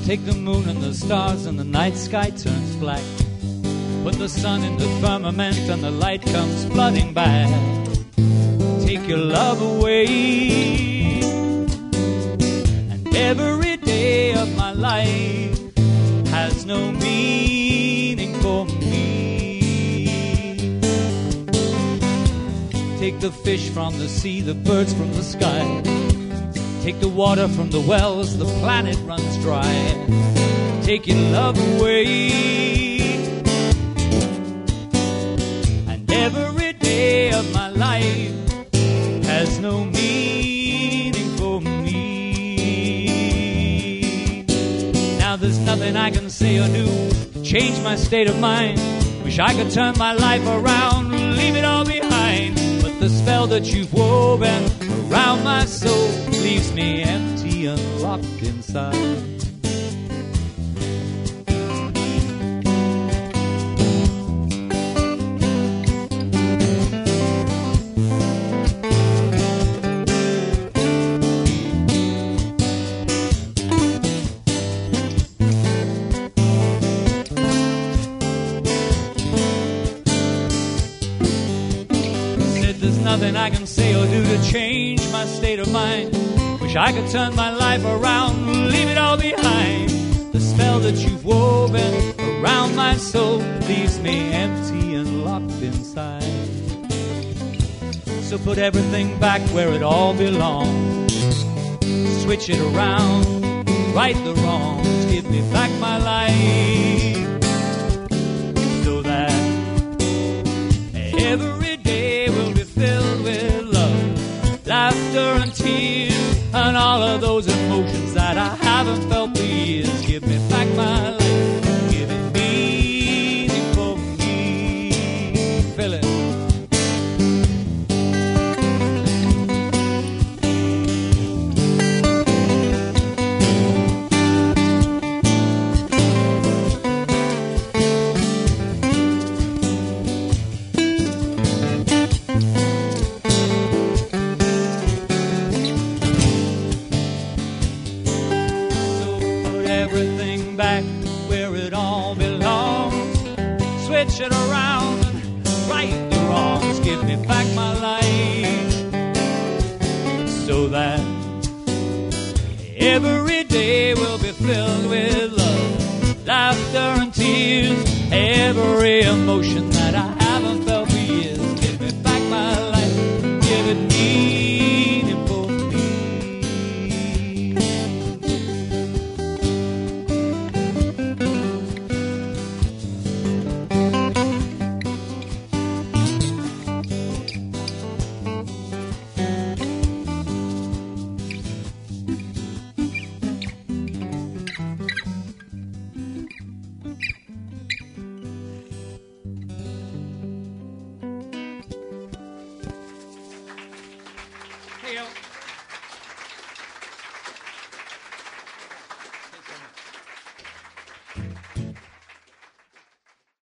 Take the moon and the stars and the night sky turns black. Put the sun in the firmament and the light comes flooding back. Take your love away, and every day of my life has no meaning for me. Take the fish from the sea, the birds from the sky. Take the water from the wells, the planet runs dry. Take your love away, and every day of my life has no meaning for me. Now there's nothing I can say or do to change my state of mind. Wish I could turn my life around, leave it all behind. But the spell that you've woven around my soul leaves me empty and locked inside. Nothing I can say or do to change my state of mind. Wish I could turn my life around, leave it all behind. The spell that you've woven around my soul leaves me empty and locked inside. So put everything back where it all belongs. Switch it around, right the wrongs. Give me back my life, so that every day will be filled with love, laughter and tears, and all of those emotions that I haven't felt for years. Give me back my life, give it meaning for me. Feel it. Everything back where it all belongs. Switch it around and right the wrongs. Give me back my life, so that every day will be filled with love, laughter and tears. Every emotion that I